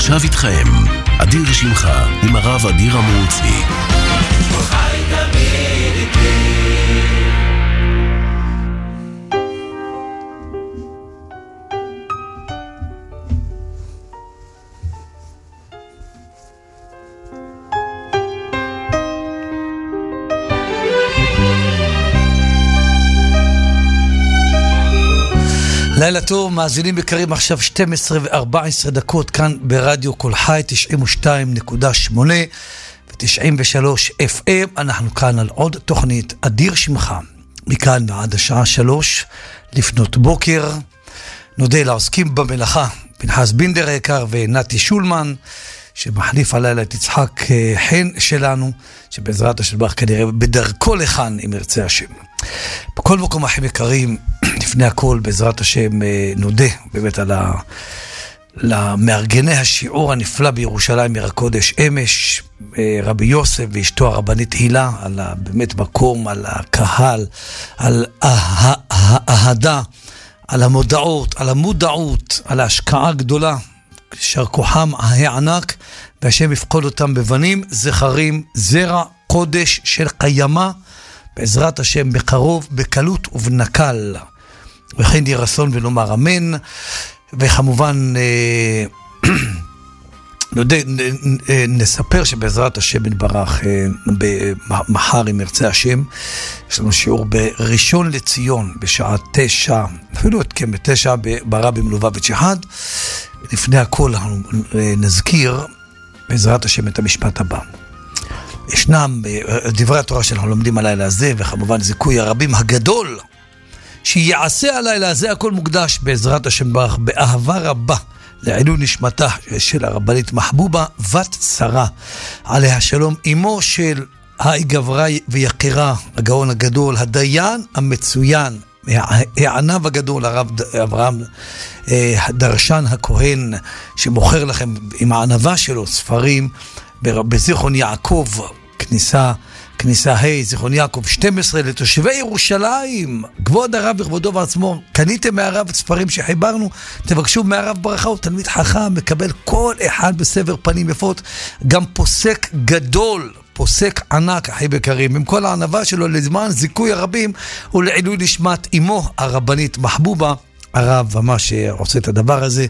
ועכשיו איתכם, אדיר שמך עם הרב אדיר אמרוצי. חי תמיד איתי. לילה טוב, מאזינים יקרים, עכשיו 12 ו-14 דקות כאן ברדיו כל חי 92.8 ו-93 FM. אנחנו כאן על עוד תוכנית אדיר שמך, מכאן ועד השעה 3 לפנות בוקר. נודה לעוסקים במלאכה, פנחס בינדר היקר ונתי שולמן, שמחליף הלילה את יצחק חן שלנו, שבעזרת השם כנראה בדרכו לכאן אם ירצה השם. בכל מקום אחים יקרים, לפני הכל בעזרת השם נודה באמת על למארגני השיעור הנפלא בירושלים עיר הקודש אמש, רבי יוסף ואשתו הרבנית הילה, על באמת מקום, על הקהל, על האהדה, על המודעות, על ההשקעה הגדולה, שר כוחם הענק, והשם יפקוד אותם בבנים זכרים, זרע קודש של קיימה, בעזרת השם בקרוב, בקלות ובנקל. וכן יהיה רצון ונאמר אמן. וכמובן נספר שבעזרת השם נתברך מחר אם ירצה השם, יש לנו שיעור בראשון לציון בשעה 9, אפילו כן ב9 ברבי מלובביץ' אחד. לפני הכל נזכיר בעזרת השם את המשפט הבא. ישנם דברי התורה שאנחנו לומדים הלילה הזה, וכמובן זיכוי הרבים הגדול שיעשה הלילה הזה, הכל מוקדש בעזרת השם ברך באהבה רבה לעילוי נשמתה של הרבנית מחבובה בת שרה עליה שלום, אמו של גברי ויקירה הגאון הגדול, הדיין המצוין, הענב הגדול, הרב אברהם דרשן הכהן, שמוכר לכם עם הענבה שלו ספרים בזיכרון יעקב, כניסה זיכרון יעקב 12 לתושבי ירושלים, כבוד הרב וכבודו בעצמו. קניתם מהרב את ספרים שחיברנו, תבקשו מהרב ברכה, הוא תלמיד חכם, מקבל כל אחד בסבר פנים יפות, גם פוסק גדול, פוסק ענק, אחי בקרים, עם כל הענבה שלו לזמן זיכוי הרבים ולעילוי נשמת אמו הרבנית מחבובה. הרב ממש עושה את הדבר הזה,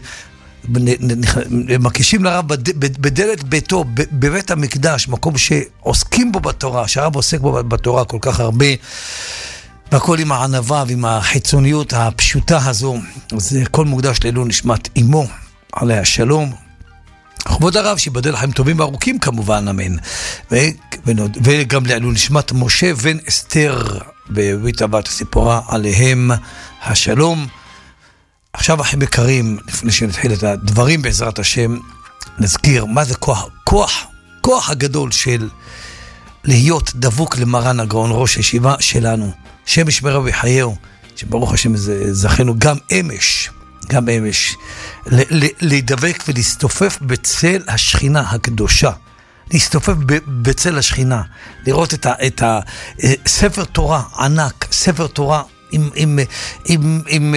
מקישים לרב בדלת ביתו, בבית המקדש, מקום שעוסקים בו בתורה, שהרב עוסק בו בתורה כל כך הרבה, והכל עם הענבה ועם החיצוניות הפשוטה הזו. אז כל מוקדש לעילוי נשמת אמו עליה שלום, כבוד הרב שיבדל חיים טובים וארוכים כמובן, אמן. וגם לעילוי נשמת משה בן אסתר בבית בת ציפורה עליהם השלום. עכשיו אחים יקרים, לפני שנתחיל את הדברים בעזרת השם, נזכיר מה זה כוח הגדול של להיות דבוק למרן הגאון ראש הישיבה שלנו, שם ישמרהו ויחייהו, שברוך השם זכינו גם אמש להידבק ולהסתופף בצל השכינה הקדושה, להסתופף בצל השכינה, לראות את ספר תורה ענק, ספר תורה עם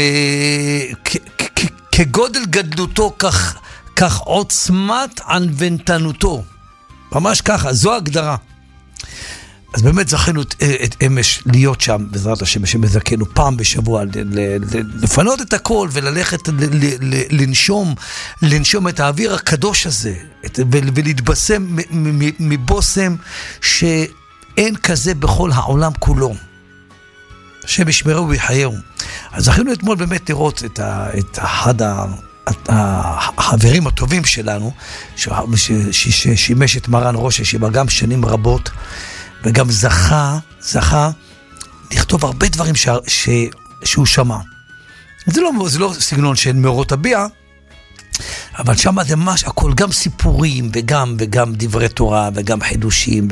כגודל גדלותו, כך עוצמת ענוונתנותו, ממש ככה, זו ההגדרה. אז באמת זכינו את אמש להיות שם בעזרת השם, שמזכנו פעם בשבוע לפנות את הכל וללכת לנשום את האוויר הקדוש הזה, ולהתבשם מבוסם שאין כזה בכל העולם כולו, השם ישמרהו ויחייהו. אז זכינו אתמול באמת לראות את אחד החברים הטובים שלנו, ששימש את מרן ראש הישיבה גם שנים רבות, וגם זכה לכתוב הרבה דברים שהוא שמע. זה לא סגנון של מאורות הביע, אבל שם זה ממש הכל, גם סיפורים וגם דברי תורה וגם חידושים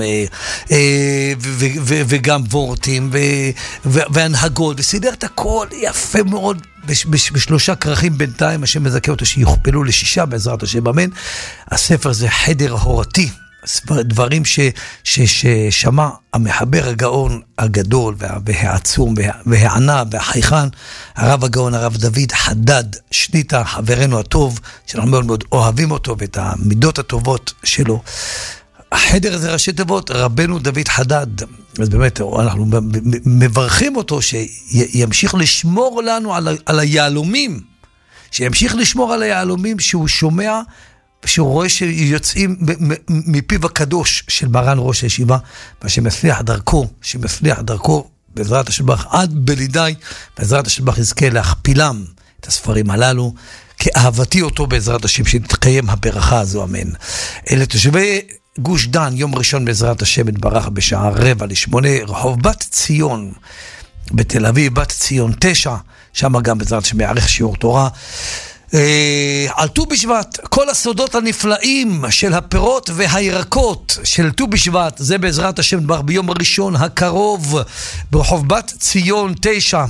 וגם וורטים והנהגות, וסידר את הכל יפה מאוד בשלושה כרכים בינתיים. השם מזכה אותו שיוכפלו ל6 בעזרת השם, אמן. הספר זה חדר הורתי, דברים ששמע המחבר הגאון הגדול והעצום והענה והחייכן, הרב הגאון הרב דוד חדד שליטה, חברנו הטוב, שאנחנו מאוד מאוד אוהבים אותו ואת המידות הטובות שלו. החדר הזה ראשי תיבות, רבנו דוד חדד, אז באמת אנחנו מברכים אותו שימשיך לשמור לנו על היעלומים, שימשיך לשמור על היעלומים שהוא שומע, שהוא רואה שיוצאים מפיו הקדוש של מרן ראש הישיבה, ושמפליח דרכו בעזרת השם עד בלידי, בעזרת השם יזכה להכפילם את הספרים הללו, כאהבתי אותו בעזרת השם, שתתקיים הברכה הזו, אמן. אלה תושבי גוש דן, יום ראשון בעזרת השם יתברך בשעה 7:45, רחוב בת ציון בתל אביב, בת ציון 9, שם גם בעזרת השם יערך שיעור תורה. על ט"ו בשבט, כל הסודות הנפלאים של הפירות והירקות של ט"ו בשבט, זה בעזרת השם יתברך ביום הראשון הקרוב ברחוב בת ציון 9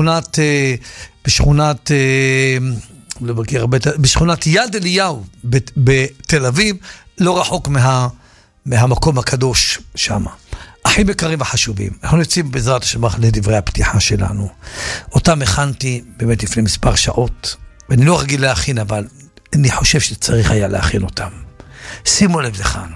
בשכונת יד אליהו בתל אביב, לא רחוק מהמקום הקדוש שם. אחים יקרים וחשובים, אנחנו יוצאים בעזרת השם לדברי הפתיחה שלנו. אותם הכנתי באמת לפני מספר שעות, ואני לא רגיל להכין, אבל אני חושב שצריך היה להכין אותם. שימו לב לכאן.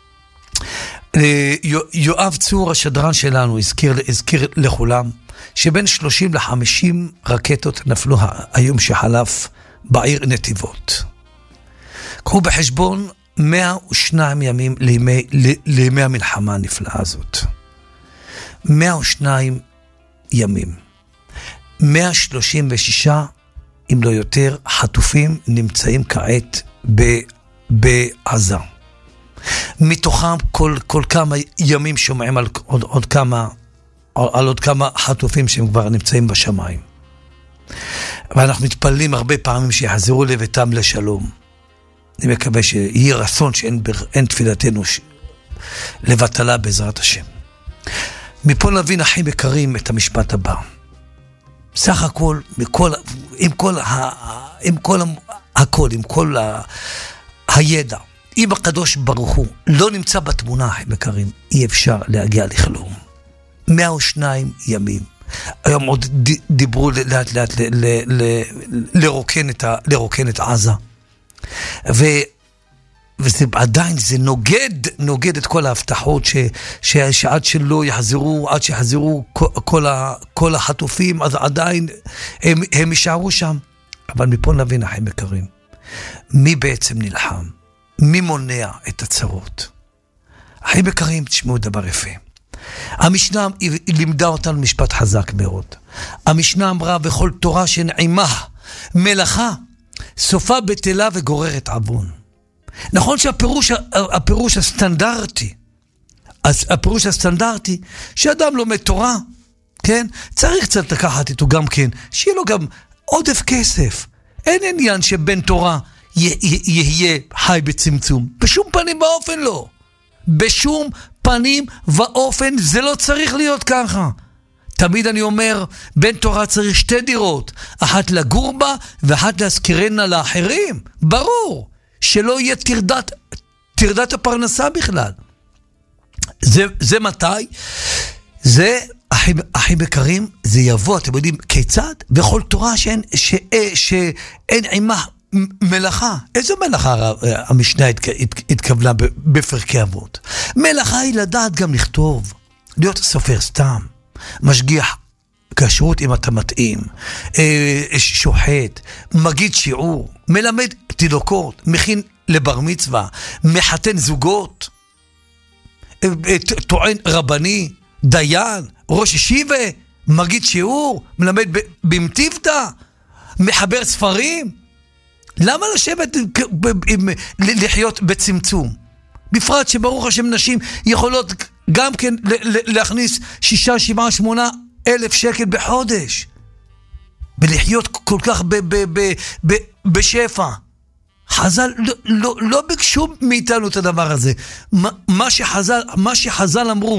יואב צור השדרן שלנו הזכיר לכולם שבין 30 ל-50 רקטות נפלו היום שחלף בעיר נתיבות. קחו בחשבון 102 ימים לימי המלחמה הנפלאה הזאת. 102 ימים. 136, אם לא יותר, חטופים נמצאים כעת בעזה. מתוכם כל כמה ימים שומעים על עוד כמה חטופים שהם כבר נמצאים בשמיים. ואנחנו מתפללים הרבה פעמים שיחזרו לביתם לשלום. אני מקווה שיהיה רצון שאין תפילתנו לבטלה בעזרת השם. מפה נבין אחים יקרים את המשפט הבא. סך הכל, עם כל הידע, אם הקדוש ברוך הוא לא נמצא בתמונה, אחים יקרים, אי אפשר להגיע לכלום. 102 ימים. היום עוד דיברו לאט לאט לרוקן את עזה. וזה עדיין, זה נוגד את כל ההבטחות שעד שלא יחזרו, עד שיחזרו כל החטופים, אז עדיין הם יישארו שם. אבל מפה נבין, אחים יקרים, מי בעצם נלחם? מי מונע את הצרות? אחים יקרים, תשמעו דבר יפה. המשנה לימדה אותנו משפט חזק מאוד. המשנה אמרה, וכל תורה שנעימה מלאכה, סופה בטלה וגוררת עוון. נכון שהפירוש הסטנדרטי, שאדם לומד תורה, כן? צריך קצת לקחת איתו גם כן, שיהיה לו גם עודף כסף. אין עניין שבן תורה יהיה חי בצמצום. בשום פנים ואופן לא. בשום פנים ואופן זה לא צריך להיות ככה. תמיד אני אומר, בן תורה צריך 2 דירות, אחת לגור בה ואחת להזכירנה לאחרים. ברור, שלא יהיה תרדת הפרנסה בכלל. זה מתי? זה, אחים יקרים, זה יבוא, אתם יודעים כיצד? וכל תורה שאין עימה מלאכה. איזו מלאכה המשנה התכוונה בפרקי אבות? מלאכה היא לדעת גם לכתוב, להיות סופר סתם, משגיח כשרות אם אתה מתאים, שוחט, מגיד שיעור, מלמד תינוקות, מכין לבר מצווה, מחתן זוגות, טוען רבני, דיין, ראש ישיבה, מגיד שיעור, מלמד במטיבתא, מחבר ספרים. למה לשבת לחיות בצמצום? בפרט שברוך השם נשים יכולות גם כן להכניס 6, 7, 8 אלף שקל בחודש, ולחיות כל כך בשפע. חז"ל לא ביקשו מאיתנו את הדבר הזה. מה שחז"ל אמרו,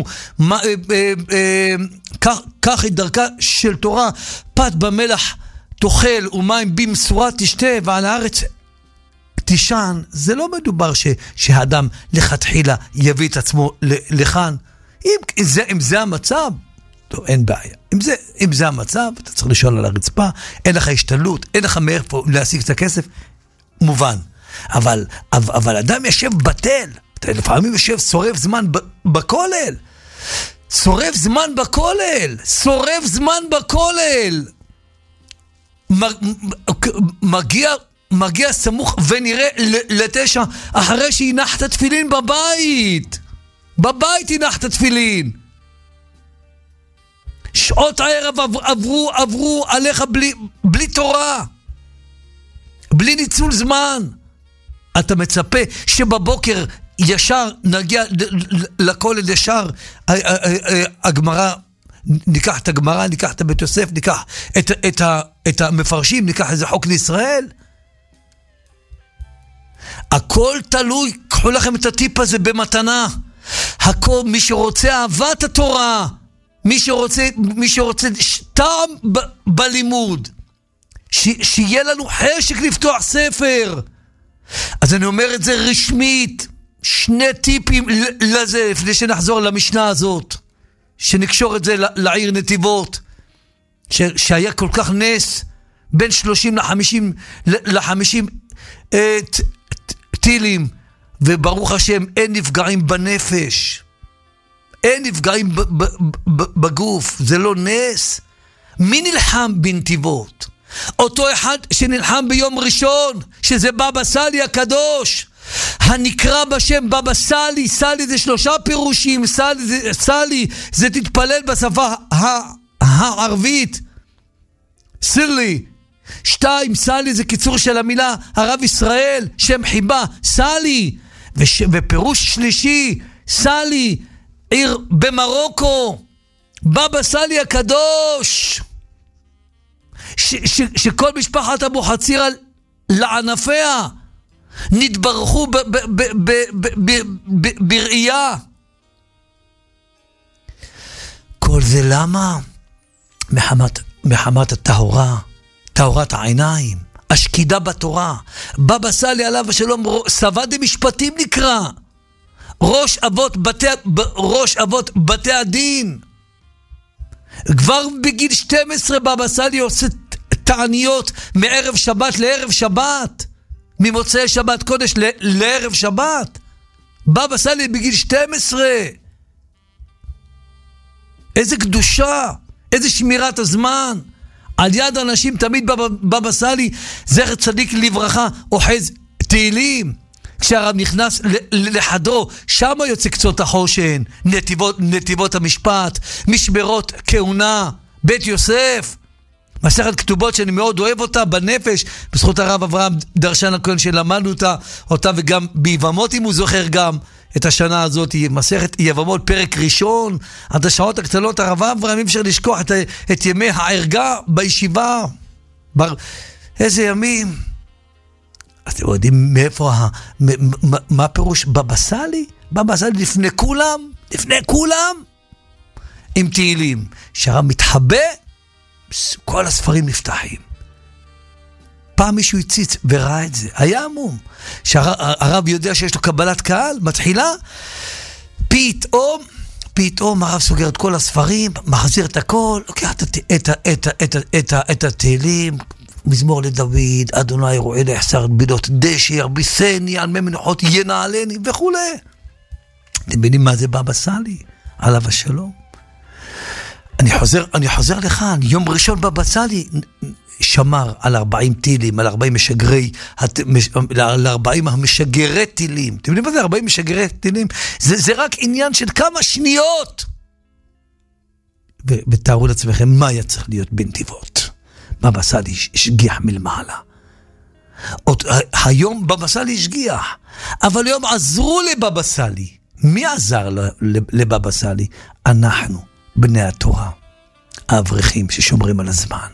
כך היא דרכה של תורה, פת במלח תאכל ומים במשורה תשתה, ועל הארץ תישן, זה לא מדובר שהאדם לכתחילה יביא את עצמו לכאן. אם זה המצב, טוב, אין בעיה. אם זה המצב, אתה צריך לשאול על הרצפה, אין לך השתלות, אין לך מאיפה להשיג את הכסף, מובן. אבל אדם ישב בטל, אתה לפעמים יושב שורף זמן בכולל, שורף זמן בכולל, מגיע סמוך ונראה לתשע, אחרי שהנחת תפילין בבית הנחת תפילין. שעות הערב עברו עליך בלי תורה, בלי ניצול זמן. אתה מצפה שבבוקר ישר נגיע לכולל, ישר הגמרא, ניקח את הגמרא, ניקח את בית יוסף, ניקח את המפרשים, ניקח איזה חוק לישראל. הכל תלוי, קחו לכם את הטיפ הזה במתנה. הכל, מי שרוצה אהבת התורה, מי שרוצה טעם בלימוד, שיהיה לנו חשק לפתוח ספר. אז אני אומר את זה רשמית, 2 טיפים לזה, לפני שנחזור למשנה הזאת, שנקשור את זה לעיר נתיבות, שהיה כל כך נס, בין 30 ל-50 טילים, וברוך השם אין נפגעים בנפש, אין נפגעים בגוף, זה לא נס. מי נלחם בנתיבות? אותו אחד שנלחם ביום ראשון, שזה בבא סאלי הקדוש, הנקרא בשם בבא סאלי. סאלי זה 3 פירושים. סאלי זה תתפלל בשפה הערבית, סירלי. 2, סאלי זה קיצור של המילה הרב ישראל, שם חיבה, סאלי. ופירוש שלישי, סאלי, עיר במרוקו, בבא סאלי הקדוש, שכל משפחת אבו חצירה לענפיה נתברכו בראייה. כל זה למה? מחמת הטהורה, טהרת העיניים, השקידה בתורה. בבא סאלי עליו השלום סבא דמשפטים נקרא, ראש אבות בתי הדין. כבר בגיל 12 בבא סאלי עושה תעניות מערב שבת לערב שבת, ממוצאי שבת קודש לערב שבת. בבא סאלי בגיל 12. איזה קדושה, איזה שמירת הזמן. על יד אנשים תמיד בבא סאלי, זכר צדיק לברכה, אוחז תהילים. כשהרב נכנס לחדרו, שם יוצא קצות החושן, נתיבות המשפט, משמרות כהונה, בית יוסף, מסכת כתובות שאני מאוד אוהב אותה בנפש, בזכות הרב אברהם דרשן הכהן שלמדנו אותה, וגם ביבמות, אם הוא זוכר גם את השנה הזאת, מסכת יבמות פרק ראשון, עד השעות הקטנות. הרב אברהם, אי אפשר לשכוח את ימי הערגה בישיבה, איזה ימים. אז אתם יודעים מאיפה, מה פירוש בבא סאלי? בבא סאלי לפני כולם, עם תהילים. שהרב מתחבא, כל הספרים נפתחים. פעם מישהו הציץ וראה את זה, היה עמום. שהרב יודע שיש לו קבלת קהל, מתחילה, פתאום הרב סוגר את כל הספרים, מחזיר את הכל, לוקח את התהילים, מזמור לדוד, אדוני רואה להחסר בידות דשא, ירביסני, על מי מנוחות ינעלני וכו'. אתם מבינים מה זה בבא סאלי? עליו השלום. אני חוזר לכאן, יום ראשון בבא סאלי שמר על 40 טילים, על 40 על 40 המשגרי טילים. אתם יודעים מה זה 40 משגרי טילים? זה רק עניין של כמה שניות. ותארו לעצמכם מה היה צריך להיות בנתיבות. בבא סאלי השגיח מלמעלה. היום בבא סאלי השגיח, אבל היום עזרו לבבא סאלי. מי עזר לבבא סאלי? אנחנו, בני התורה, האברכים ששומרים על הזמן.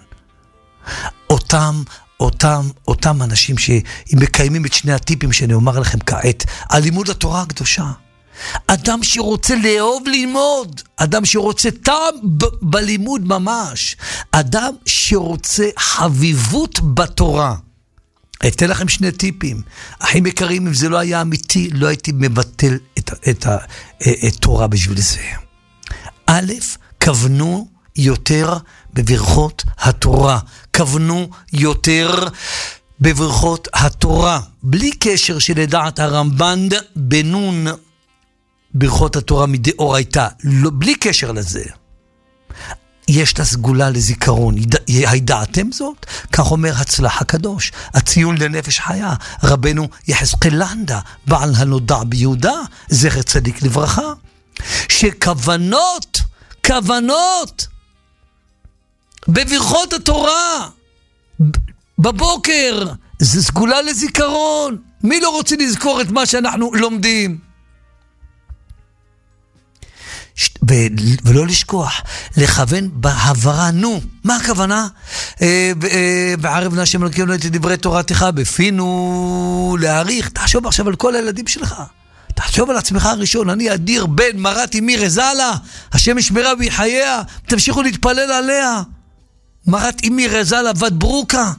אותם אנשים שמקיימים את 2 הטיפים שאני אומר לכם כעת, על לימוד התורה הקדושה. אדם שרוצה לאהוב ללמוד, אדם שרוצה טעם בלימוד ממש, אדם שרוצה חביבות בתורה, אתן לכם שני טיפים. אחים יקרים, אם זה לא היה אמיתי, לא הייתי מבטל את התורה בשביל זה. א', כוונו יותר בברכות התורה. כוונו יותר בברכות התורה. בלי קשר שלדעת הרמב"ן בנון ברכות התורה מדאורייתא. לא, בלי קשר לזה. יש לה סגולה לזיכרון. הידעתם זאת? כך אומר הצלח הקדוש. הציון לנפש חיה. רבנו יחזקאל לנדה, בעל הנודע ביהודה, זכר צדיק לברכה. שכוונות, בברכות התורה, בבוקר, זה סגולה לזיכרון. מי לא רוצה לזכור את מה שאנחנו לומדים? ולא לשכוח, לכוון בהברה. נו, מה הכוונה? בערב נשם אלוקינו את דברי תורתך בפינו להעריך. תחשוב עכשיו על כל הילדים שלך. תחשוב על עצמך הראשון. אני אדיר בן מרת אמי רזלה, השם ישמרה ויחייה, תמשיכו להתפלל עליה. מרת אמי רזלה בת ברוקה,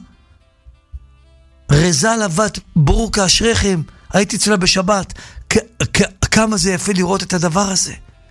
רזלה בת ברוקה, אשריכם. הייתי אצלה בשבת. כמה זה יפה לראות את הדבר הזה.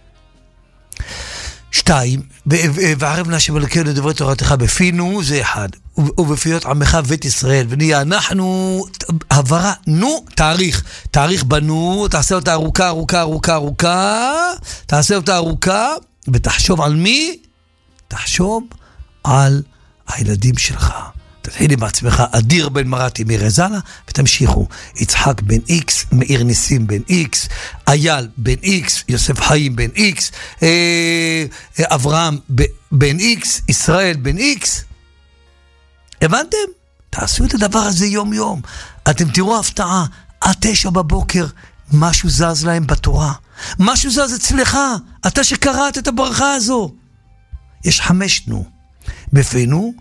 2, וערב נשם אלוקינו את דברי תורתך בפינו, זה 1, ובפיות עמך בית ישראל, ונהיה אנחנו, הברה, נו, תאריך בנו, תעשה אותה ארוכה, תעשה אותה ארוכה, ותחשוב על מי? תחשוב על הילדים שלך. תתחיל עם עצמך, אדיר בן מרת אמי רזלה, ותמשיכו. יצחק בן איקס, מאיר ניסים בן איקס, אייל בן איקס, יוסף חיים בן איקס, אברהם בן איקס, ישראל בן איקס. הבנתם? תעשו את הדבר הזה יום יום. אתם תראו הפתעה, עד 9 בבוקר, משהו זז להם בתורה. משהו זז אצלך, אתה שקראת את הברכה הזו. יש 5 נו. בפינו,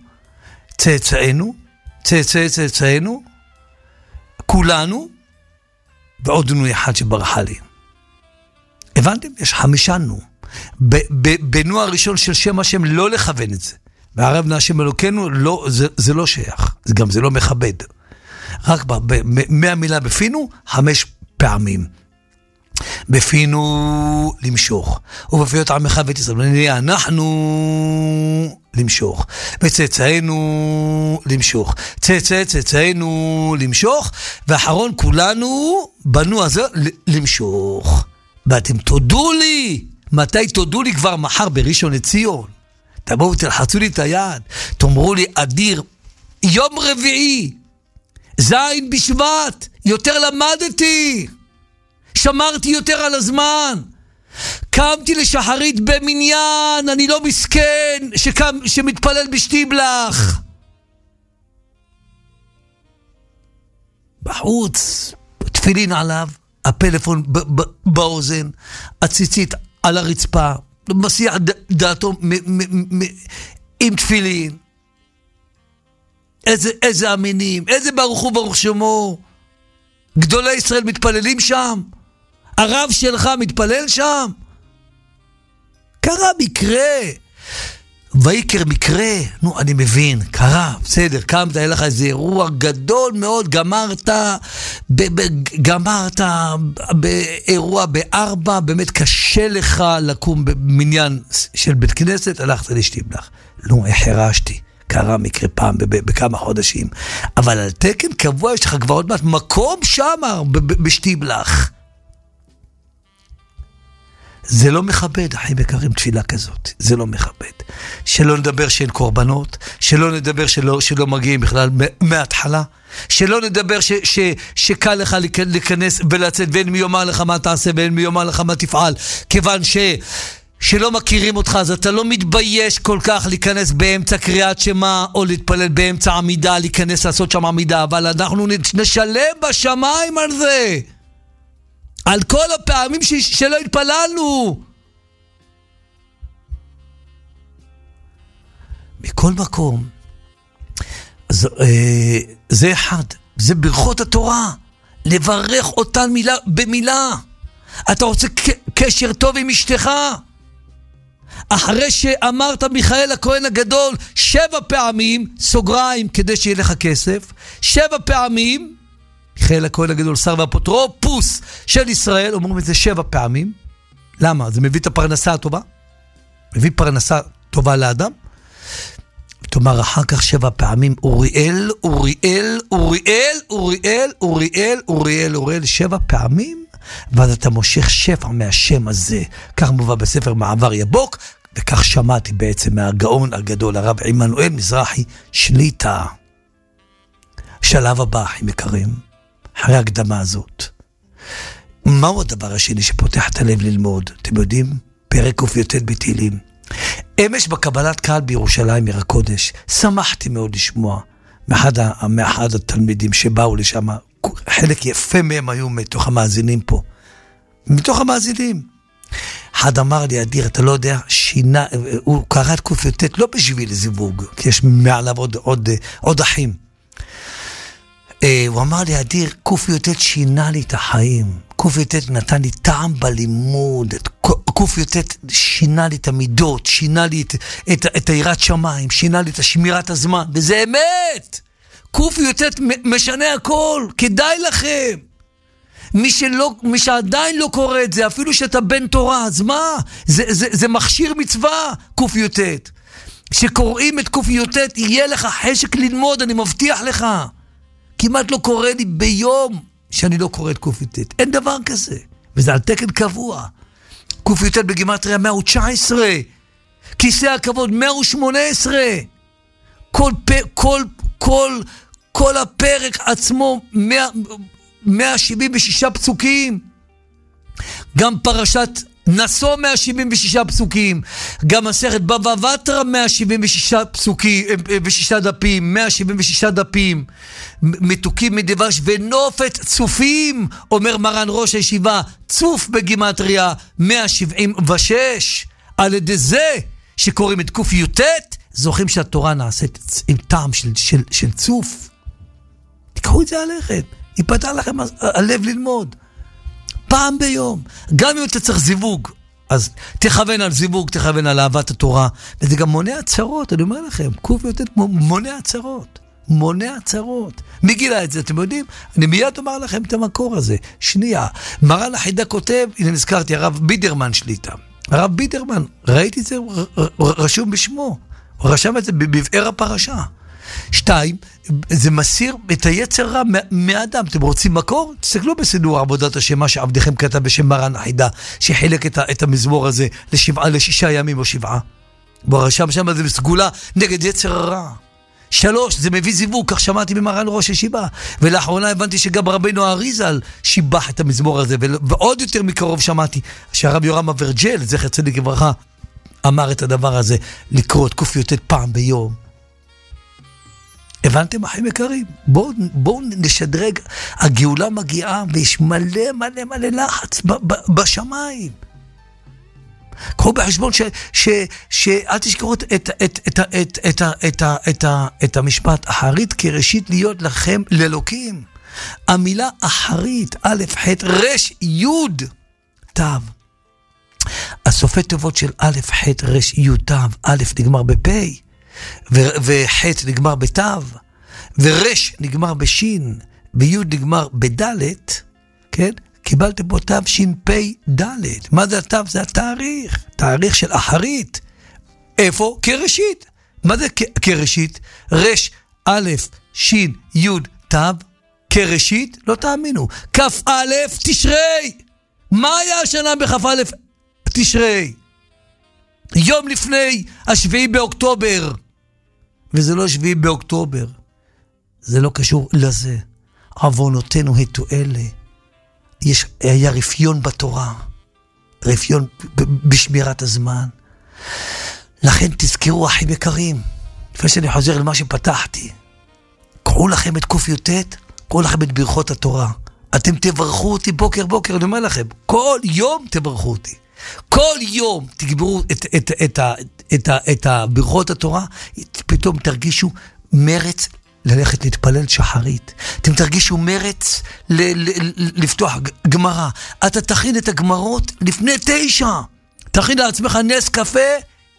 צאצאינו, כולנו, ועוד נו אחד שברחה לי. הבנתם? יש 5 נו. בנו הראשון של שם השם לא לכוון את זה. בערב נשם אלוקינו, לא, זה לא שייך. זה לא מכבד. רק מהמילה בפינו, 5 פעמים. בפינו למשוך, ובפיות עמך בית ישראל, אנחנו למשוך, וצאצאינו למשוך, צאצאינו למשוך, ואחרון כולנו בנו הזה למשוך. ואתם תודו לי, מתי תודו לי? כבר מחר בראשון לציון. תבואו תלחצו לי את היד, תאמרו לי אדיר, יום רביעי, זין בשבט, יותר למדתי, שמרתי יותר על הזמן, קמתי לשחרית במניין, אני לא מסכן שמתפלל בשטיבלח. בחוץ, תפילין עליו, הפלאפון באוזן, הציצית על הרצפה, מסיע דעתו עם תפילין. איזה אמינים, איזה ברוך הוא ברוך שמו. גדולי ישראל מתפללים שם, הרב שלך מתפלל שם. קרה מקרה, ויקר מקרה, נו אני מבין, קרה, בסדר, קמת, היה לך איזה אירוע גדול מאוד, גמרת באירוע 4, באמת קשה לך לקום במניין של בית כנסת, הלכת לשטיבלח. לא, החרשתי. קרה מקרה פעם בכמה חודשים, אבל על תקן קבוע יש לך כבר עוד מעט מקום שם בשטיבלח. זה לא מכבד, אחים יקרים, תפילה כזאת, זה לא מכבד. שלא נדבר שאין קורבנות, שלא נדבר שלא מגיעים בכלל מההתחלה, שלא נדבר שקל לך להיכנס ולצאת, ואין מי יאמר לך מה תעשה ואין מי יאמר לך מה תפעל, כיוון שלא מכירים אותך, אז אתה לא מתבייש כל כך להיכנס באמצע קריאת שמה, או להתפלל באמצע עמידה, להיכנס לעשות שם עמידה, אבל אנחנו נשלם בשמיים על זה. על כל הפעמים שלא התפללנו. מכל מקום, זה אחד, זה ברכות התורה, לברך אותן מילה במילה. אתה רוצה קשר טוב עם אשתך, אחרי שאמרת מיכאל הכהן הגדול 7 פעמים, סוגריים כדי שיהיה לך כסף, 7 פעמים, מיכאל הכהן הגדול שר ואפוטרופוס של ישראל, אומרים את זה 7 פעמים. למה? זה מביא את הפרנסה הטובה, מביא פרנסה טובה לאדם. תאמר אחר כך 7 פעמים אוריאל, אוריאל, אוריאל, אוריאל, אוריאל, אוריאל, אוריאל, 7 פעמים, ואז אתה מושך שפע מהשם הזה. כך מובא בספר מעבר יבוק, וכך שמעתי בעצם מהגאון הגדול הרב עמנואל מזרחי שליטה. שלב הבא, אחים יקרים, אחרי ההקדמה הזאת, מהו הדבר השני שפותח את הלב ללמוד? אתם יודעים? פרק ק"ט בתהילים. אמש בקבלת קהל בירושלים עיר הקודש, שמחתי מאוד לשמוע מאחד התלמידים שבאו לשם, חלק יפה מהם היו מתוך המאזינים פה, מתוך המאזינים. אחד אמר לי, אדיר, אתה לא יודע, הוא קרא את ק"ט לא בשביל זיווג, כי יש מעליו עוד אחים. הוא אמר לי, אדיר, ק"ט שינה לי את החיים, ק"ט נתן לי טעם בלימוד, ק"ט שינה לי את המידות, שינה לי את היראת שמיים, שינה לי את שמירת הזמן, וזה אמת. ק"ט משנה הכל, כדאי לכם. מי שעדיין לא קורא את זה, אפילו שאתה בן תורה, אז מה? זה מכשיר מצווה, ק"ט. שקוראים את ק"ט, יהיה לך חשק ללמוד, אני מבטיח לך. כמעט לא קורא לי ביום שאני לא קורא את ק"ט. אין דבר כזה. וזה על תקן קבוע. ק"ט בגימטריה 119. כיסא הכבוד 118. כל הפרק עצמו 176 פסוקים. גם פרשת נשוא 176 פסוקים, גם מסכת בבא בתרא 176 פסוקים ו6 דפים, 176 דפים, מתוקים מדבש ונופת צופים, אומר מרן ראש הישיבה, צוף בגימטריה 176. על ידי זה שקוראים את ק"ט, זוכים שהתורה נעשית עם טעם של צוף. תקחו את זה עליכם, ייפתח לכם הלב ללמוד. פעם ביום, גם אם אתה צריך זיווג, אז תכוון על זיווג, תכוון על אהבת התורה, וזה גם מונע צרות, אני אומר לכם, ק"ט מונע צרות, מונע צרות. מי גילה את זה, אתם יודעים? אני מיד אומר לכם את המקור הזה. שנייה, מרן החידה כותב, הנה נזכרתי, הרב בידרמן שליטה. הרב בידרמן, ראיתי את זה רשום בשמו, הוא רשם את זה בבאר הפרשה. 2, זה מסיר את היצר רע מאדם. אתם רוצים מקור? תסתכלו בסידור עבודת השם, מה שעבדיכם כתב בשם מרן החידה, שחילק את המזמור הזה ל6 ימים או 7. בוא רשם שם זה בסגולה נגד יצר הרע. 3, זה מביא זיווג, כך שמעתי ממרן ראש הישיבה. ולאחרונה הבנתי שגם רבינו אריזל שיבח את המזמור הזה, ועוד יותר מקרוב שמעתי שהרב יורם אברג'ל, זכר צדיק לברכה, אמר את הדבר הזה, לקרוא את ק"ט פעם ביום. הבנתם, אחים יקרים? בואו נשדרג, הגאולה מגיעה ויש מלא מלא מלא לחץ בשמיים. קחו בחשבון שאל תשכחו את המשפט, אחרית כראשית להיות לכם לאלוקים. המילה אחרית, א', ח', ר', י', ת'. הסופי תיבות של א', ח', ר', י', ת', א' נגמר בפ', וח' נגמר בת', ורש נגמר בשין, וי' נגמר בדלת, כן? קיבלתם פה ת' שין פ' דלת. מה זה הת'? זה התאריך, תאריך של אחרית. איפה? כראשית. מה זה כראשית? רש, א', שין, י', ת', כראשית? לא תאמינו. כ' א', תשרי. מה היה השנה בכ' א', תשרי? יום לפני 7 באוקטובר. וזה לא 7 באוקטובר. זה לא קשור לזה. עוונותינו היו אלה. היה רפיון בתורה. רפיון בשמירת הזמן. לכן תזכרו, אחים יקרים, לפני שאני חוזר למה שפתחתי, קחו לכם את ק"ט, קחו לכם את ברכות התורה. אתם תברכו אותי בוקר בוקר, אני אומר לכם, כל יום תברכו אותי. כל יום תגברו את ברכות התורה, פתאום תרגישו מרץ ללכת להתפלל שחרית. אתם תרגישו מרץ לפתוח גמרא. אתה תכין את הגמרות לפני 9. תכין לעצמך נס קפה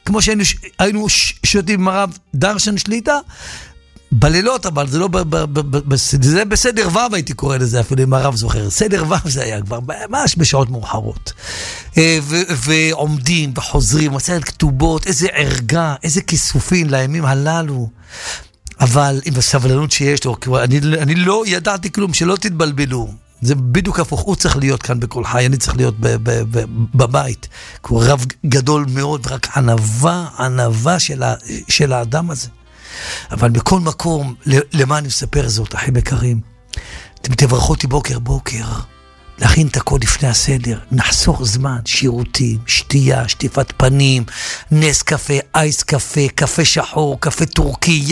כמו שהיינו שותים עם הרב דרשן שליטה, בלילות, אבל זה לא, זה בסדר ו' הייתי קורא לזה, אפילו אם הרב זוכר, סדר ו' זה היה כבר ממש בשעות מאוחרות. ועומדים וחוזרים, מצאת כתובות, איזה ערגה, איזה כיסופים לימים הללו. אבל עם הסבלנות שיש, אני לא ידעתי כלום, שלא תתבלבלו. זה בדיוק הפוך, הוא צריך להיות כאן בכל חי, אני צריך להיות בבית. כי הוא רב גדול מאוד, רק ענווה של האדם הזה. אבל בכל מקום, למה אני מספר זאת, אחים יקרים? אתם תברכו אותי בוקר, להכין את הכל לפני הסדר, נחסוך זמן, שירותים, שתייה, שטיפת פנים, נס קפה, אייס קפה, קפה שחור, קפה טורקי,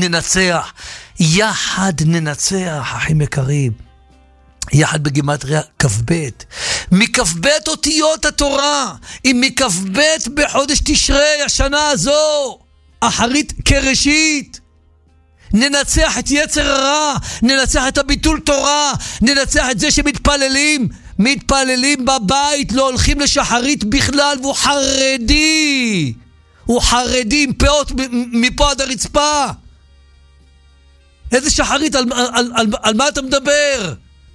יחד ננצח, אחים יקרים. יחד בגימטריה כ"ב. מכ"ב אותיות התורה, עם מכ"ב בחודש תשרי, השנה הזו, אחרית כראשית. ננצח את יצר הרע, ננצח את הביטול תורה, ננצח את זה שמתפללים בבית, לא הולכים לשחרית בכלל, והוא חרדי עם פאות מפה עד הרצפה. איזה שחרית, על מה אתה מדבר?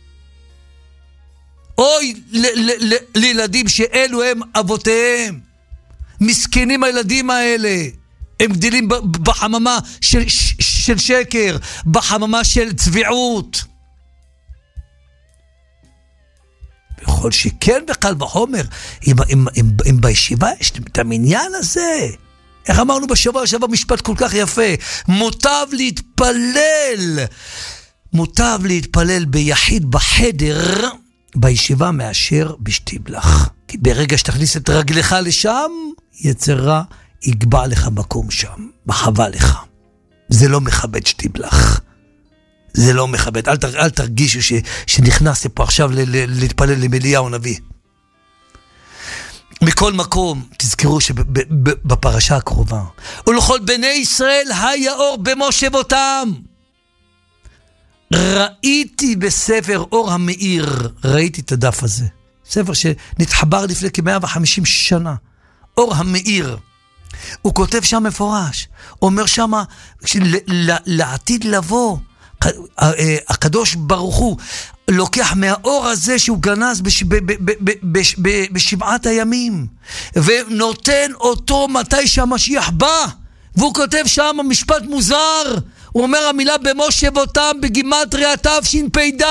אוי לילדים שאלו הם אבותיהם, מסכנים הילדים האלה, הם גדלים בחממה של שקר, בחממה של צביעות. בכל שכן בקל וחומר, אם בישיבה יש את המניין הזה, איך אמרנו בשבוע משפט כל כך יפה, מוטב להתפלל ביחיד בחדר, בישיבה מאשר בשטיבלח. כי ברגע שתכניס את רגלך לשם, יצרה יגבע לך מקום שם, בחווה לך. זה לא מכבד שטיבלח. זה לא מכבד. אל תרגישו שנכנס פה עכשיו להתפלל למליהו נביא. מכל מקום, תזכרו שבפרשה הקרובה, ולכל בני ישראל היה אור במושבותם. ראיתי בספר אור המאיר, ראיתי את הדף הזה. ספר שנתחבר לפני כ-150 שנה. אור המאיר. הוא כותב שם מפורש. הוא אומר שם, לעתיד לבוא, הקדוש ברוך הוא לוקח מהאור הזה שהוא גנז בשבעת הימים, ונותן אותו מתי שהמשיח בא. והוא כותב שם משפט מוזר. הוא אומר המילה במושבותם בגימטריה תשפ"ד.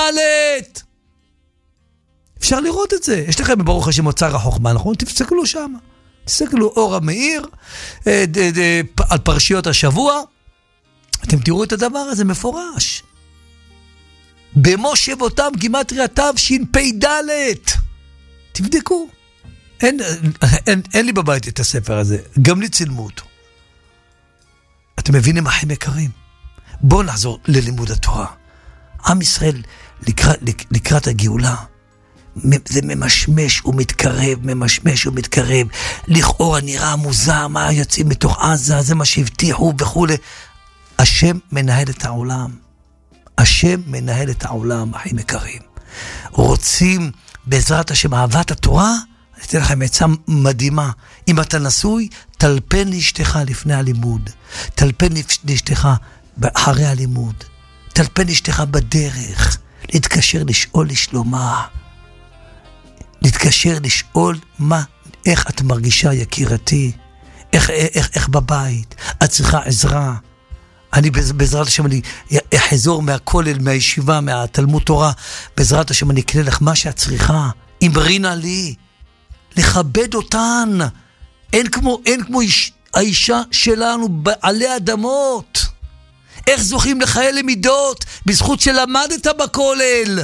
אפשר לראות את זה. יש לכם בברוך השם אוצר החוכמה, נכון? תסתכלו שם. תסתכלו אור המאיר, על פרשיות השבוע. אתם תראו את הדבר הזה מפורש. במושבותם גימטריה תשפ"ד. תבדקו. אין לי בבית את הספר הזה. גם לי צילמו אותו. אתם מבינים אחים יקרים? בואו נחזור ללימוד התורה. עם ישראל לקראת הגאולה, זה ממשמש ומתקרב, לכאורה נראה מוזר, מה יוצאים מתוך עזה, זה מה שהבטיחו וכו'. השם מנהל את העולם, אחים יקרים. רוצים בעזרת השם אהבת התורה? אני אתן לכם עצה מדהימה. אם אתה נשוי, תלפן לאשתך לפני הלימוד, תלפן לאשתך אחרי הלימוד, תלפן לאשתך בדרך, להתקשר לשאול לשלומה, להתקשר לשאול איך את מרגישה יקירתי, איך בבית, את צריכה עזרה. אני בעזרת השם אני אחזור מהכולל, מהישיבה, מהתלמוד תורה, בעזרת השם אני אקנה לך מה שאת צריכה, אמרינה לי, לכבד אותן. אין כמו האישה שלנו בעלי אדמות. איך זוכים לחיי למידות? בזכות שלמדת בכולל,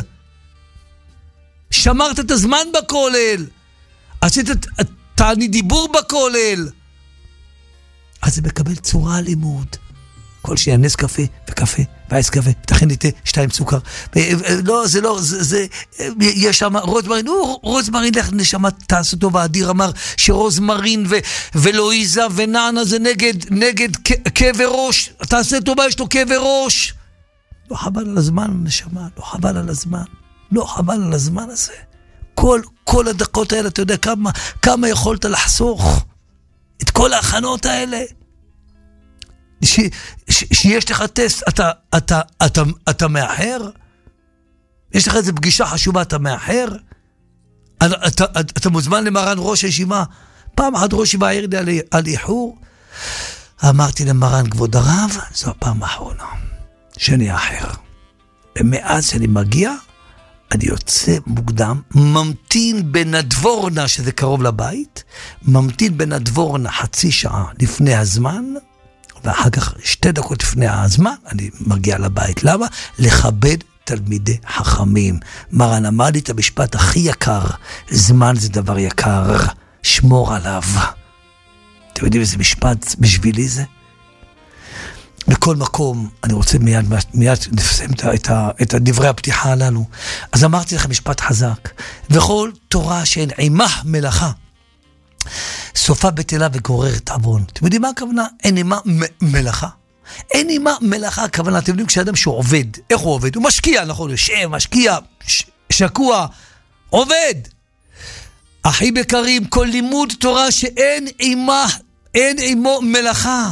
שמרת את הזמן בכולל, עשית את תעני דיבור בכולל, אז זה מקבל צורה הלימוד. כל שנייה נס קפה וקפה ואייס קפה, תכין לי תה, 2 סוכר. לא, זה לא, זה יש שם רוזמרין, רוזמרין, לך נשמה, תעשו טוב. האדיר אמר שרוזמרין ולואיזה ונענה זה נגד כאבי ראש. תעשה טובה, יש לו כאבי ראש. לא חבל על הזמן, נשמה, לא חבל על הזמן הזה. כל הדקות האלה, אתה יודע כמה יכולת לחסוך. את כל ההכנות האלה, שיש לך טסט, אתה מאחר? יש לך איזו פגישה חשובה, אתה מאחר? אתה מוזמן למרן ראש הישיבה? פעם אחת ראש הישיבה העיר לי על איחור, אמרתי למרן, כבוד הרב, זו הפעם האחרונה שאני אחר. ומאז שאני מגיע, אני יוצא מוקדם, ממתין בנדבורנה, שזה קרוב לבית, ממתין בנדבורנה חצי שעה לפני הזמן, ואחר כך 2 דקות לפני הזמן, אני מגיע לבית. למה? לכבד תלמידי חכמים. מרן אמר לי את המשפט הכי יקר, זמן זה דבר יקר, שמור עליו. אתם יודעים איזה משפט בשבילי זה? בכל מקום, אני רוצה מיד נסיים את דברי הפתיחה הללו. אז אמרתי לכם משפט חזק, וכל תורה שאין עימה מלאכה, סופה בטלה וגוררת עוון. אתם יודעים מה הכוונה? אין עימה מלאכה. אין עימה מלאכה, הכוונה, אתם יודעים כשאדם שהוא עובד, איך הוא עובד? הוא משקיע, נכון? יושב, משקיע, שקוע, עובד. אחי בקרים, כל לימוד תורה שאין עימו מלאכה.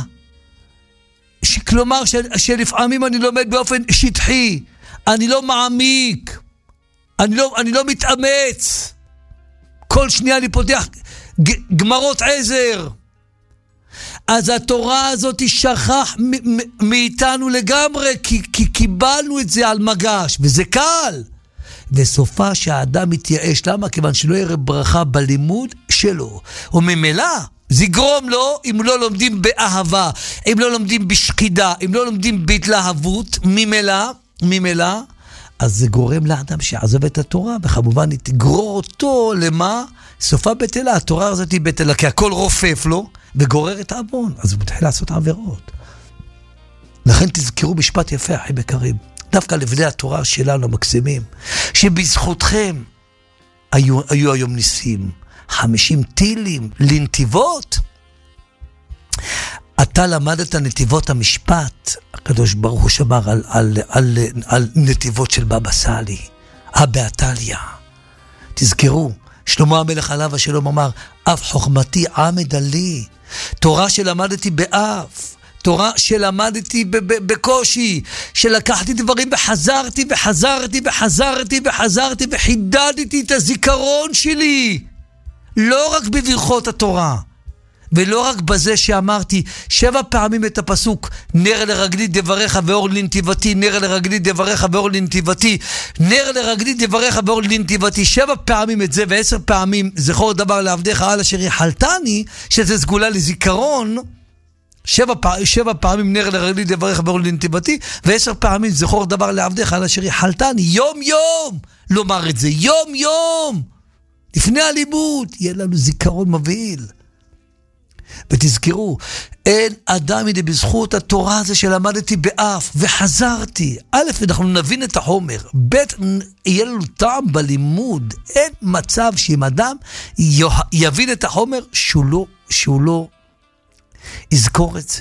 כלומר, שלפעמים אני לומד באופן שטחי, אני לא מעמיק, אני לא מתאמץ. כל שנייה אני פותח גמרות עזר. אז התורה הזאת שכח מאיתנו לגמרי, כי קיבלנו את זה על מגש, וזה קל. וסופה שהאדם מתייאש. למה? כיוון שלא יראה ברכה בלימוד שלו. וממילא, זה יגרום לו, אם לא לומדים באהבה, אם לא לומדים בשקידה, אם לא לומדים בהתלהבות, ממילא, אז זה גורם לאדם שיעזוב את התורה, וכמובן היא תגרור אותו למה? סופה בטלה. התורה הזאת היא בטלה, כי הכל רופף לו, וגורר את העוון. אז הוא מתחיל לעשות עבירות. לכן תזכרו משפט יפה, אחי בקרים. דווקא לבני התורה שלנו המקסימים, שבזכותכם היו היום ניסים, 50 טילים לנתיבות. אתה למדת נתיבות המשפט, הקדוש ברוך הוא שמר על נתיבות של בבא סאלי, הבעתליה. תזכרו, שלמה המלך עליו השלום אמר, אף חוכמתי עמד עלי, תורה שלמדתי באף, תורה שלמדתי בקושי, שלקחתי דברים וחזרתי וחידדתי את הזיכרון שלי, לא רק בברכות התורה, ולא רק בזה שאמרתי 7 פעמים את הפסוק, נר לרגלי דבריך ואור לנתיבתי, נר לרגלי דבריך ואור לנתיבתי, נר לרגלי דבריך ואור לנתיבתי, 7 פעמים את זה, ו10 פעמים זכור דבר לעבדיך על אשר יחלתני, שזה סגולה לזיכרון. 7 פעמים נר לרגלי דבריך ואור לנתיבתי, ו10 פעמים זכור דבר לעבדיך על אשר יחלתני. יום יום לומר את זה, יום יום לפני הלימוד, יהיה לנו זיכרון מבהיל. ותזכרו, אין אדם מדי בזכות התורה הזה שלמדתי באף וחזרתי. א', אנחנו נבין את החומר, ב', יהיה לנו טעם בלימוד. אין מצב שאם אדם יבין את החומר שהוא לא יזכור את זה.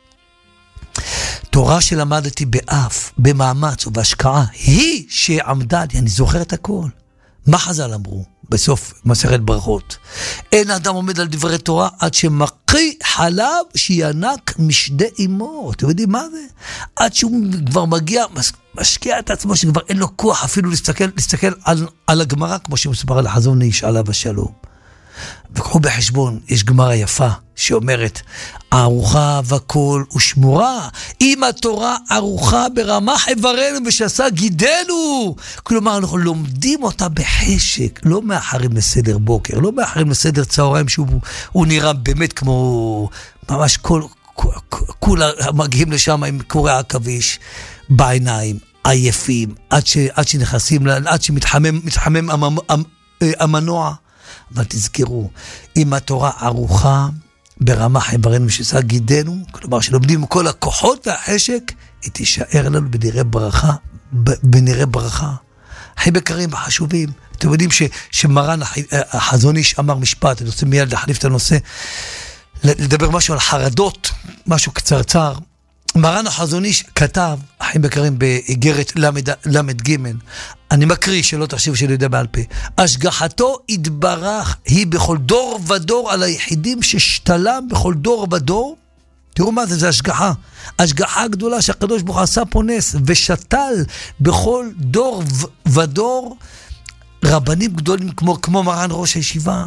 תורה שלמדתי באף, במאמץ ובהשקעה, היא שעמדה לי, אני זוכר את הכל. מה חז"ל אמרו בסוף מסכת ברכות? אין אדם עומד על דברי תורה עד שמקיא חלב שינק משדה אמו. אתם יודעים מה זה? עד שהוא כבר מגיע, משקיע את עצמו שכבר אין לו כוח אפילו להסתכל על הגמרא, כמו שמסופר על החזון איש עליו השלום. וקחו בחשבון, יש גמרא יפה שאומרת, ערוכה וכל ושמורה, אם התורה ערוכה ברמה חברנו ושעשה גידנו. כלומר, אנחנו לומדים אותה בחשק, לא מאחרים לסדר בוקר, לא מאחרים לסדר צהריים, שהוא נראה באמת כמו, ממש כולה מגיעים לשם עם קורי עכביש בעיניים, עייפים, עד שנכנסים, עד שמתחמם המנוע. אבל תזכרו, אם התורה ערוכה ברמה חברנו שעשה גידנו, כלומר שלומדים כל הכוחות והחשק, היא תישאר לנו בנראה ברכה. אחי בקרים וחשובים, אתם יודעים שמרן החזון איש אמר משפט, אני רוצה מיד להחליף את הנושא, לדבר משהו על חרדות, משהו קצרצר. מרן החזון איש כתב, אחים יקרים, באיגרת למד ג', אני מקריא שלא תחשיב שאני יודע בעל פה, השגחתו יתברך היא בכל דור ודור על היחידים ששתלם בכל דור ודור. תראו מה זה, זה השגחה. השגחה גדולה שהקדוש ברוך הוא עשה פה נס, ושתל בכל דור ודור רבנים גדולים כמו מרן ראש הישיבה.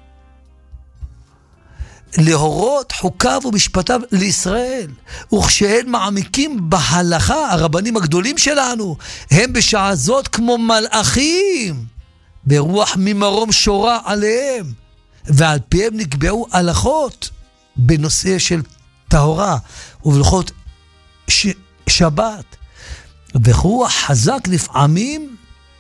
להורות חוקיו ומשפטיו לישראל, וכשהם מעמיקים בהלכה, הרבנים הגדולים שלנו, הם בשעה זאת כמו מלאכים, ברוח ממרום שורה עליהם, ועל פיהם נקבעו הלכות בנושא של טהרה ובהלכות שבת, ורוח חזק לפעמים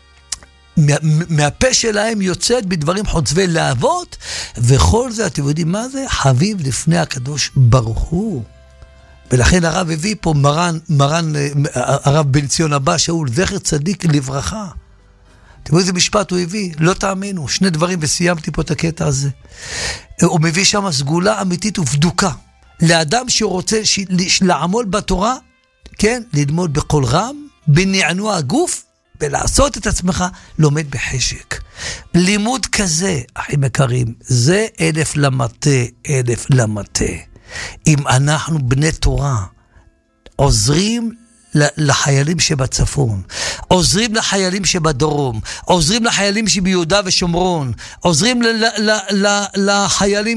מהפה שלהם יוצאת בדברים חוצבי להבות, וכל זה, אתם יודעים מה זה? חביב לפני הקדוש ברוך הוא. ולכן הרב הביא פה מרן הרב בן ציון הבא שאול, זכר צדיק לברכה. אתם יודעים איזה משפט הוא הביא? לא תאמינו, שני דברים וסיימתי פה את הקטע הזה. הוא מביא שם סגולה אמיתית ובדוקה. לאדם שרוצה לעמול בתורה, כן, ללמוד בכל רם, בנענוע הגוף, ולעשות את עצמך לומד בחשק. לימוד כזה, אחים יקרים, זה 1000 למטה, 1000 למטה. אם אנחנו בני תורה, עוזרים לחיילים שבצפון, עוזרים לחיילים שבדרום, עוזרים לחיילים שביהודה ושומרון, עוזרים לחיילים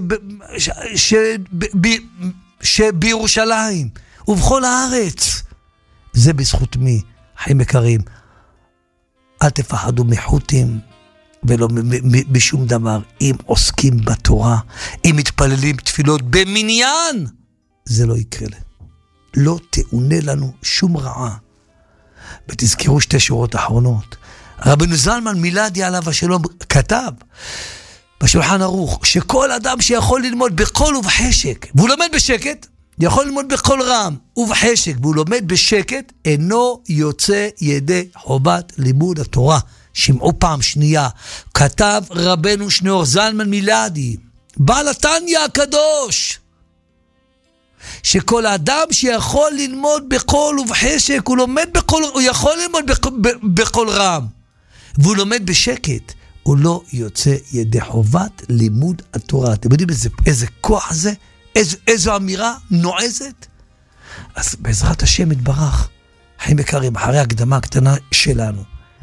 שבירושלים, ובכל הארץ. זה בזכות מי, אחים יקרים? אל תפחדו מחוטים ולא בשום דבר. אם עוסקים בתורה, אם מתפללים תפילות במניין, זה לא יקרה. לא תאונה לנו שום רעה. ותזכרו שתי שורות אחרונות. רבנו זלמן מילדי עליו השלום כתב בשולחן ערוך, שכל אדם שיכול ללמוד בקול ובחשק, והוא לומד בשקט, יכול ללמוד בכל רם ובחשק, והוא לומד בשקט, אינו יוצא ידי חובת לימוד התורה. שמעו פעם שנייה, כתב רבנו שניאור זלמן מילדי, בעל התניא הקדוש, שכל אדם שיכול ללמוד בקול ובחשק, הוא יכול ללמוד בקול רם, והוא לומד בשקט, הוא לא יוצא ידי חובת לימוד התורה. אתם יודעים איזה כוח זה? איזו אמירה נועזת? אז בעזרת השם יתברך, אחים יקרים, אחרי הקדמה הקטנה שלנו,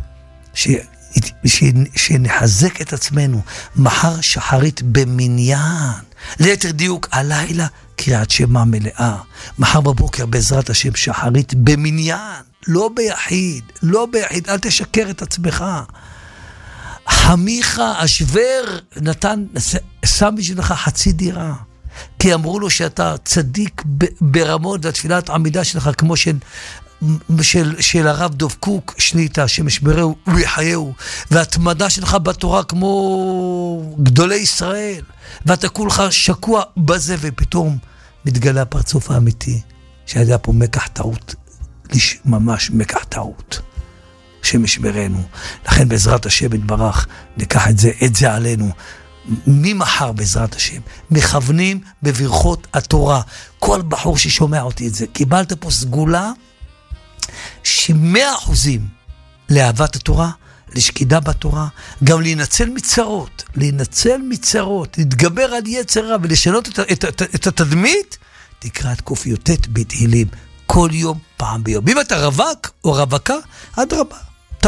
שנחזק את עצמנו, מחר שחרית במניין, ליתר דיוק הלילה קריאת שמע מלאה, מחר בבוקר בעזרת השם שחרית במניין, לא ביחיד, לא ביחיד, אל תשקר את עצמך. חמיך השוור נתן, שם בשבילך חצי דירה, כי אמרו לו שאתה צדיק ברמות, והתפילת עמידה שלך כמו של הרב דוב קוק שליטה, שמשמרהו ויחייהו, והתמדה שלך בתורה כמו גדולי ישראל, ואתה כולך שקוע בזה, ופתאום מתגלה הפרצוף האמיתי, שהיה פה מקח טעות, ממש מקח טעות, שמשמרנו. לכן בעזרת השם יתברך, ניקח את זה עלינו, ממחר בעזרת השם, מכוונים בברכות התורה. כל בחור ששומע אותי את זה, קיבלת פה סגולה, 100% לאהבת התורה, לשקידה בתורה, גם להינצל מצרות, להתגבר על יצר רע ולשנות את התדמית. תקרא את קופיוטט בתהילים כל יום, פעם ביום. אם אתה רווק או רווקה, אדרבה,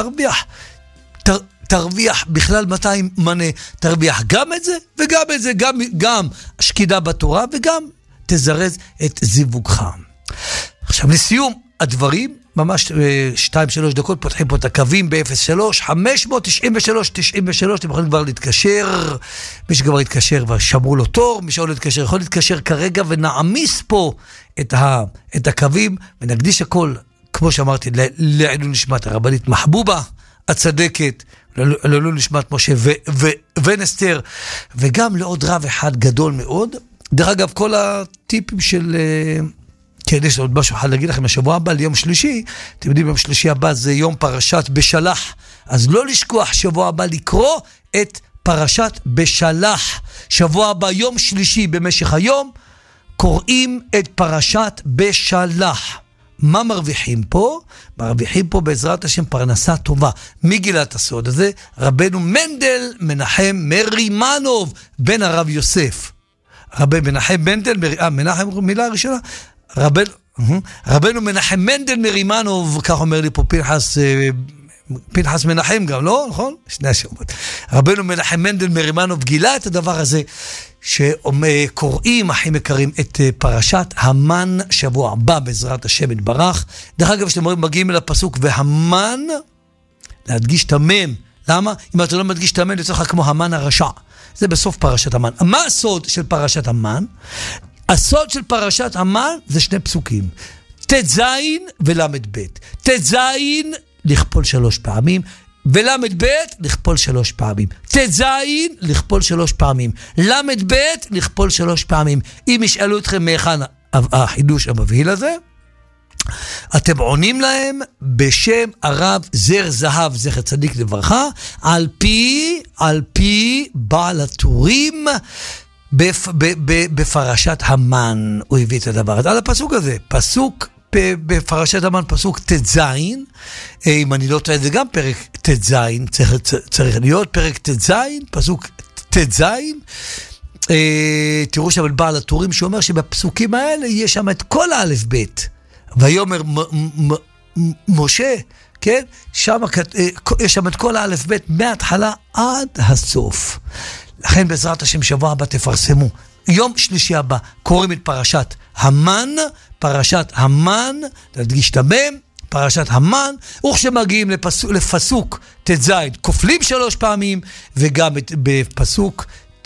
תרוויח בכלל 200 מנה, תרוויח גם את זה וגם את זה, גם שקידה בתורה, וגם תזרז את זיווגך. עכשיו לסיום הדברים, ממש 2-3 דקות, פותחים פה את הקווים ב-03 593 93, אתם יכולים כבר להתקשר, מי שכבר התקשר ושמרו לו תור, מי שעוד להתקשר יכול להתקשר כרגע, ונעמיס פה את הקווים, ונקדיש הכל, כמו שאמרתי, לעילוי נשמת הרבנית מחבובה הצדקת, לעילוי נשמת משה ונסתר, וגם לעוד רב אחד גדול מאוד. דרך אגב, כל הטיפים של... כן, יש עוד משהו אחד להגיד לכם, השבוע הבא, ליום שלישי, אתם יודעים, יום שלישי הבא זה יום פרשת בשלח, אז לא לשכוח שבוע הבא לקרוא את פרשת בשלח. שבוע הבא, יום שלישי במשך היום, קוראים את פרשת בשלח. מה מרוויחים פה? מרוויחים פה בעזרת השם פרנסה טובה. מי גילה את הסוד הזה? רבנו מנדל מנחם מרימנוב, בן הרב יוסף. רבנו מנחם מנדל, מנחם מילה ראשונה, רבנו מנחם מנדל מרימנוב, כך אומר לי פה פנחס מנחם גם, לא? נכון? שני השמות. רבנו מנחם מנדל מרימנוב גילה את הדבר הזה, שקוראים, אחים יקרים, את פרשת המן שבוע הבא בעזרת השם יתברך. דרך אגב, שאתם מגיעים אל הפסוק והמן, להדגיש את המם. למה? אם אתה לא מדגיש את המן, יוצא לך כמו המן הרשע. זה בסוף פרשת המן. מה הסוד של פרשת המן? הסוד של פרשת המן זה שני פסוקים. תז ולמד ב'. תז לכפול 3 פעמים, ולמד ב' לכפול 3 פעמים. תז לכפול 3 פעמים. למד ב' לכפול 3 פעמים. אם ישאלו אתכם מהיכן החידוש המבהיל הזה, אתם עונים להם בשם הרב זר זהב, זכר צדיק לברכה, על פי בעל הטורים בפרשת המן. הוא הביא את הדבר הזה על הפסוק הזה, פסוק בפרשת המן, פסוק תז. אם אני לא טועה, זה גם פרק תז, צריך להיות פרק תז, פסוק תז. תראו שם את בעל הטורים שאומר שבפסוקים האלה יש שם את כל האלף בית. ויאמר משה, כן? שם יש שם את כל האלף בית מההתחלה עד הסוף. לכן בעזרת השם שבוע הבא תפרסמו. יום שלישי הבא קוראים את פרשת המן, תדגיש את המם, פרשת המן, וכשמגיעים לפסוק תז, כופלים 3 פעמים, וגם בפסוק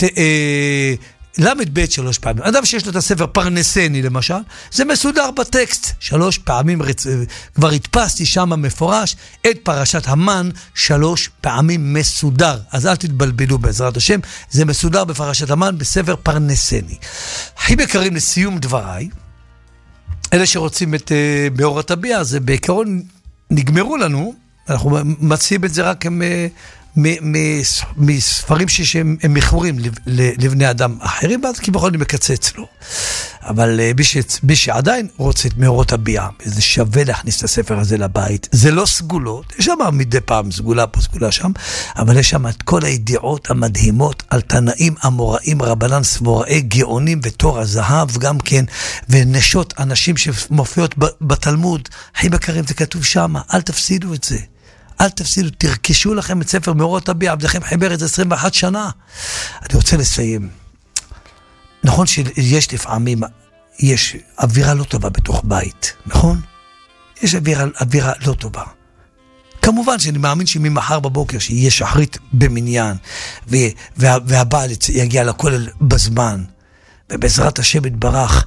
למד ב' 3 פעמים. אדם שיש לו את הספר פרנסני למשל, זה מסודר בטקסט. 3 פעמים, כבר הדפסתי שם מפורש, את פרשת המן 3 פעמים מסודר. אז אל תתבלבלו בעזרת השם, זה מסודר בפרשת המן בספר פרנסני. הכי יקרים לסיום דבריי, אלה שרוצים את מאור הטביע, זה בעיקרון נגמרו לנו, אנחנו מציעים את זה רק מספרים שהם מכורים לבני אדם אחרים, ואז כביכול אני מקצץ לו. אבל מי שעדיין רוצה את מאורות הביעה, זה שווה להכניס את הספר הזה לבית. זה לא סגולות, יש שם מדי פעם סגולה פה, סגולה שם, אבל יש שם את כל הידיעות המדהימות על תנאים אמוראים, רבנן סבוראי, גאונים ותור הזהב גם כן, ונשות אנשים שמופיעות בתלמוד. חיים יקרים, זה כתוב שם, אל תפסידו את זה. אל תפסידו, תרכשו לכם את ספר מאורות הביעה, עבדכם חיבר את זה 21 שנה. אני רוצה לסיים. נכון שיש לפעמים, יש אווירה לא טובה בתוך בית, נכון? יש אווירה לא טובה. כמובן שאני מאמין שממחר בבוקר שיהיה שחרית במניין, והבעל יגיע לכולל בזמן, ובעזרת השם יתברך,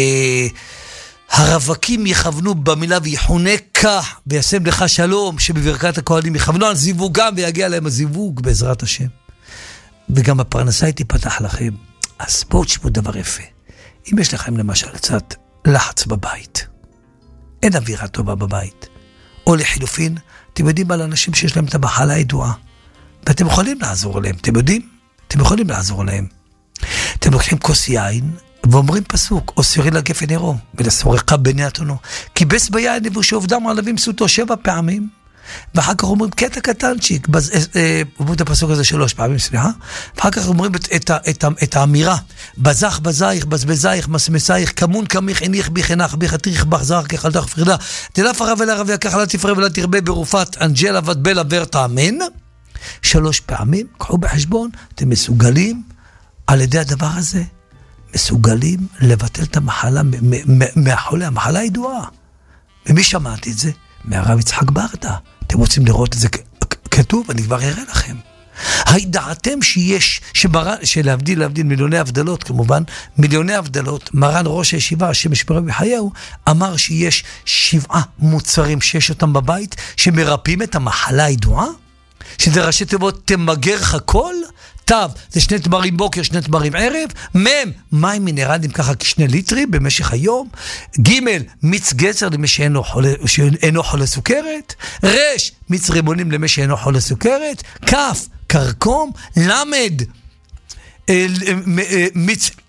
הרווקים יכוונו במילה ויחונקה וישם לך שלום, שבברכת הכהנים יכוונו על זיווגם ויגיע להם הזיווג בעזרת השם, וגם הפרנסה תיפתח לכם. אז בואו תשמעו דבר יפה. אם יש לכם למשל קצת לחץ בבית, אין אווירה טובה בבית, או לחילופין, אתם יודעים על אנשים שיש להם את המחלה הידועה, ואתם יכולים לעזור להם. אתם יודעים? אתם יכולים לעזור להם. אתם לוקחים כוס יין ואומרים פסוק, אוסרי לגפן עירו ולסורך בני אתונו, כיבס ביין נבוא שעובדם עלבים סותו 7 פעמים, ואחר כך אומרים קטע קטנצ'יק, אומרים את הפסוק הזה 3 פעמים, סליחה, ואחר כך אומרים את האמירה, בזך בזייך, בזבזייך, מסמסייך, כמון כמיך, הניך בי חנך, בי חתריך בחזר, כחלתך פרידה, תלף הרב אל הרב יקח, לא תפרה ולא תרבה ברופת אנג'לה ודבלה ורטה אמן. 3 פעמים, קחו בחשבון, אתם מסוגלים על ידי הדבר הזה, מסוגלים לבטל את המחלה מהחולה, המחלה הידועה. ומי שמעתי את זה? מהרב יצחק ברדה. אתם רוצים לראות את זה כתוב? אני כבר אראה לכם. הידעתם שיש, שלהבדיל מיליוני הבדלות, כמובן, מיליוני הבדלות, מרן ראש הישיבה, השם ישמרהו בחייהו, אמר שיש 7 מוצרים שיש אותם בבית, שמרפאים את המחלה הידועה, שזה ראשי תיבות תמגר הכל, תו, זה 2 תמרים בוקר, 2 תמרים ערב, מים מינרלים ככה כ2 ליטרים במשך היום, ג' מיץ גצר למי שאינו חולה סוכרת, רש מיץ רימונים למי שאינו חולה סוכרת, כף קרקום, למד מיץ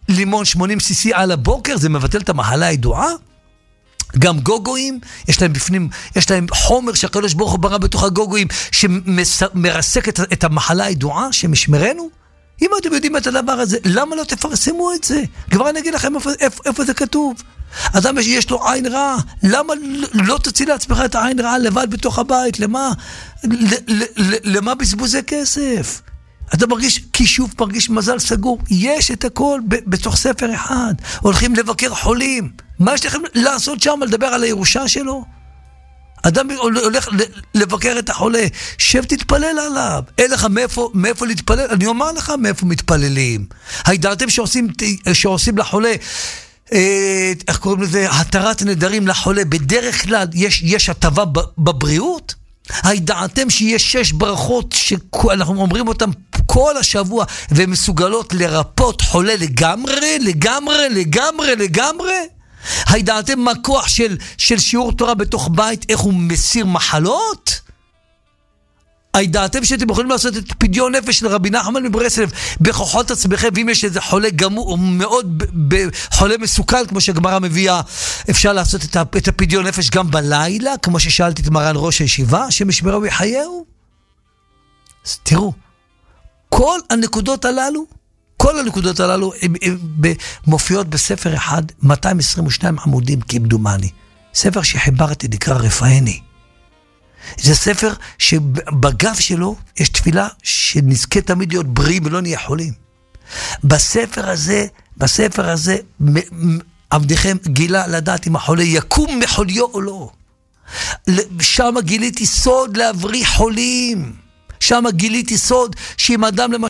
לימון 80 cc על הבוקר, זה מבטל את המחלה הידועה. גם גוגויים, יש להם בפנים, יש להם חומר שהקדוש ברוך הוא ברא בתוך הגוגויים, שמרסק את המחלה הידועה, שמשמרנו. אם אתם יודעים את הדבר הזה, למה לא תפרסמו את זה? כבר אני אגיד לכם איפה זה כתוב. אדם יש לו עין רע, למה לא תוציא לעצמך את העין רע לבד בתוך הבית? למה בזבוזי כסף? אתה מרגיש כישוף, מרגיש מזל סגור, יש את הכל בתוך ספר אחד. הולכים לבקר חולים, מה יש לכם לעשות שם? לדבר על הירושה שלו? אדם הולך לבקר את החולה, שב תתפלל עליו, אין לך מאיפה להתפלל, אני אומר לך מאיפה מתפללים. הידעתם שעושים לחולה, איך קוראים לזה, התרת נדרים לחולה, בדרך כלל יש הטבה בבריאות? הידעתם שיש 6 ברכות שאנחנו אומרים אותם כל השבוע, והן מסוגלות לרפות חולה לגמרי, לגמרי, לגמרי, לגמרי? הידעתם מה כוח של שיעור תורה בתוך בית, איך הוא מסיר מחלות? הידעתם שאתם יכולים לעשות את פדיון נפש של רבי נחמן מברסלב בכוחות עצמכם, ואם יש איזה חולה גמור, מאוד חולה מסוכן, כמו שהגמרא מביאה, אפשר לעשות את הפדיון נפש גם בלילה, כמו ששאלתי את מרן ראש הישיבה, שמשמרו ויחייהו? אז תראו, כל הנקודות הללו מופיעות בספר אחד, 222 עמודים כמדומני. ספר שחיברתי נקרא רפאני. זה ספר שבגב שלו יש תפילה שנזכה תמיד להיות בריאים ולא נהיה חולים. בספר הזה עבדכם גילה לדעת אם החולה יקום מחוליו או לא. שם גיליתי סוד להבריא חולים. שם גיליתי סוד שאם אדם למשל